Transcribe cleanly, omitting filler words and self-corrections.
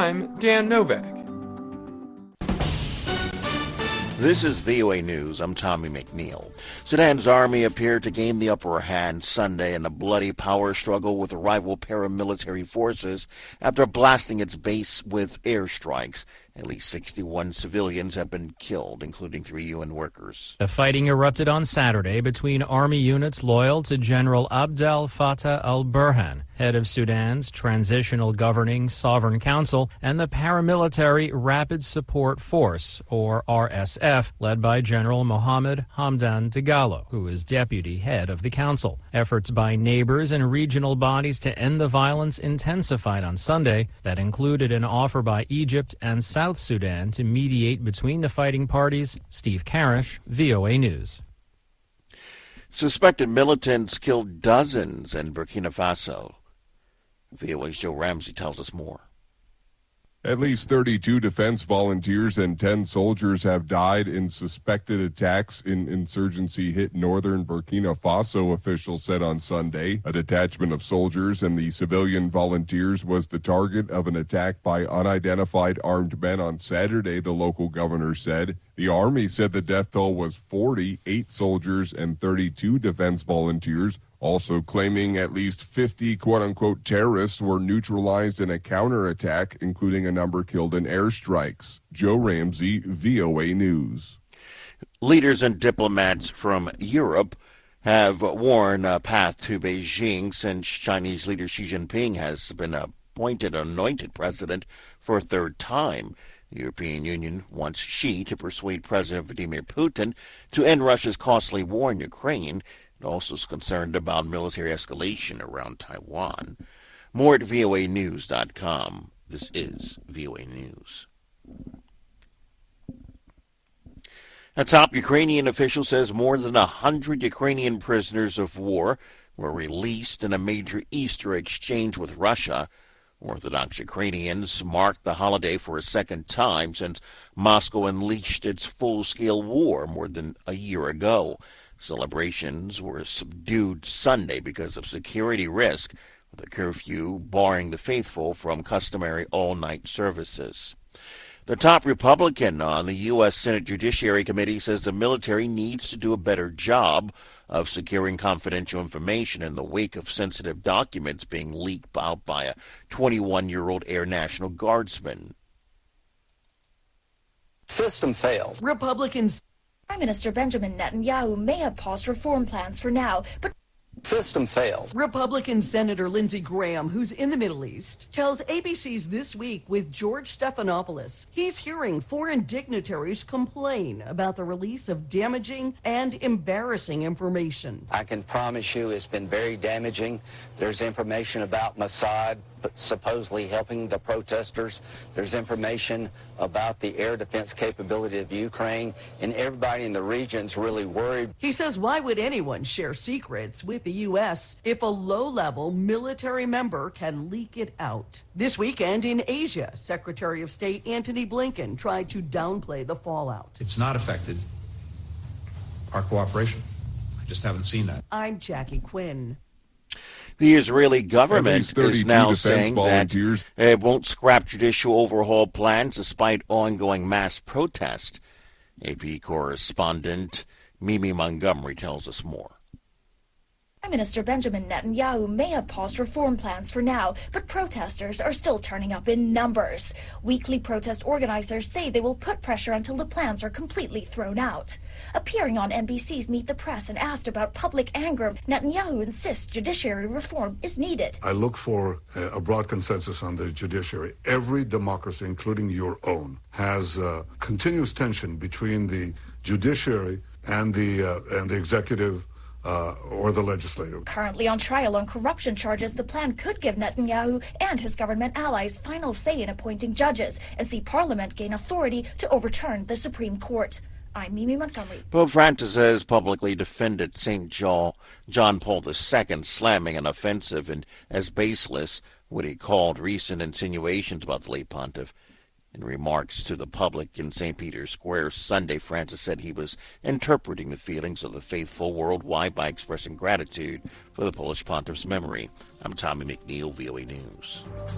I'm Dan Novak. This is VOA News. I'm Tommy McNeil. Sudan's army appeared to gain the upper hand Sunday in a bloody power struggle with rival paramilitary forces after blasting its base with airstrikes. At least 61 civilians have been killed, including 3 UN workers. The fighting erupted on Saturday between army units loyal to General Abdel Fattah al-Burhan, head of Sudan's Transitional Governing Sovereign Council, and the paramilitary Rapid Support Force, or RSF, led by General Mohammed Hamdan Dagalo, who is deputy head of the council. Efforts by neighbors and regional bodies to end the violence intensified on Sunday. That included an offer by Egypt and South Sudan to mediate between the fighting parties. Steve Karish, VOA News. Suspected militants killed dozens in Burkina Faso. VOA's Joe Ramsey tells us more. At least 32 defense volunteers and 10 soldiers have died in suspected attacks in insurgency-hit northern Burkina Faso, officials said on Sunday. A detachment of soldiers and the civilian volunteers was the target of an attack by unidentified armed men on Saturday, the local governor said. The army said the death toll was 40, 8 soldiers and 32 defense volunteers, also claiming at least 50 quote-unquote terrorists were neutralized in a counterattack, including a number killed in airstrikes. Joe Ramsey, VOA News. Leaders and diplomats from Europe have worn a path to Beijing since Chinese leader Xi Jinping has been anointed president for a third time. The European Union wants Xi to persuade President Vladimir Putin to end Russia's costly war in Ukraine. It also is concerned about military escalation around Taiwan. More at voanews.com. This is VOA News. A top Ukrainian official says more than 100 Ukrainian prisoners of war were released in a major Easter exchange with Russia. Orthodox Ukrainians marked the holiday for a second time since Moscow unleashed its full-scale war more than a year ago. Celebrations were subdued Sunday because of security risk, with a curfew barring the faithful from customary all-night services. The top Republican on the U.S. Senate Judiciary Committee says the military needs to do a better job of securing confidential information in the wake of sensitive documents being leaked out by a 21-year-old Air National Guardsman. System failed. Republicans. Prime Minister Benjamin Netanyahu may have paused reform plans for now, but System failed. Republican Senator Lindsey Graham, who's in the Middle East, tells ABC's This Week with George Stephanopoulos he's hearing foreign dignitaries complain about the release of damaging and embarrassing information. I can promise you it's been very damaging. There's information about Mossad supposedly helping the protesters. There's information about the air defense capability of Ukraine, and everybody in the region's really worried. He says, why would anyone share secrets with the U.S. if a low-level military member can leak it out? This weekend in Asia, Secretary of State Antony Blinken tried to downplay the fallout. It's not affected our cooperation. I just haven't seen that. I'm Jackie Quinn. The Israeli government is now saying that it won't scrap judicial overhaul plans despite ongoing mass protest. AP correspondent Mimi Montgomery tells us more. Prime Minister Benjamin Netanyahu may have paused reform plans for now, but protesters are still turning up in numbers. Weekly protest organizers say they will put pressure until the plans are completely thrown out. Appearing on NBC's Meet the Press and asked about public anger, Netanyahu insists judiciary reform is needed. I look for a broad consensus on the judiciary. Every democracy, including your own, has continuous tension between the judiciary and the executive or the legislature. Currently on trial on corruption charges, the plan could give Netanyahu and his government allies final say in appointing judges and see Parliament gain authority to overturn the Supreme Court. I'm Mimi Montgomery. Pope Francis has publicly defended St. John Paul II, slamming an offensive and as baseless what he called recent insinuations about the late pontiff. In remarks to the public in St. Peter's Square Sunday, Francis said he was interpreting the feelings of the faithful worldwide by expressing gratitude for the Polish pontiff's memory. I'm Tommy McNeil, VOA News.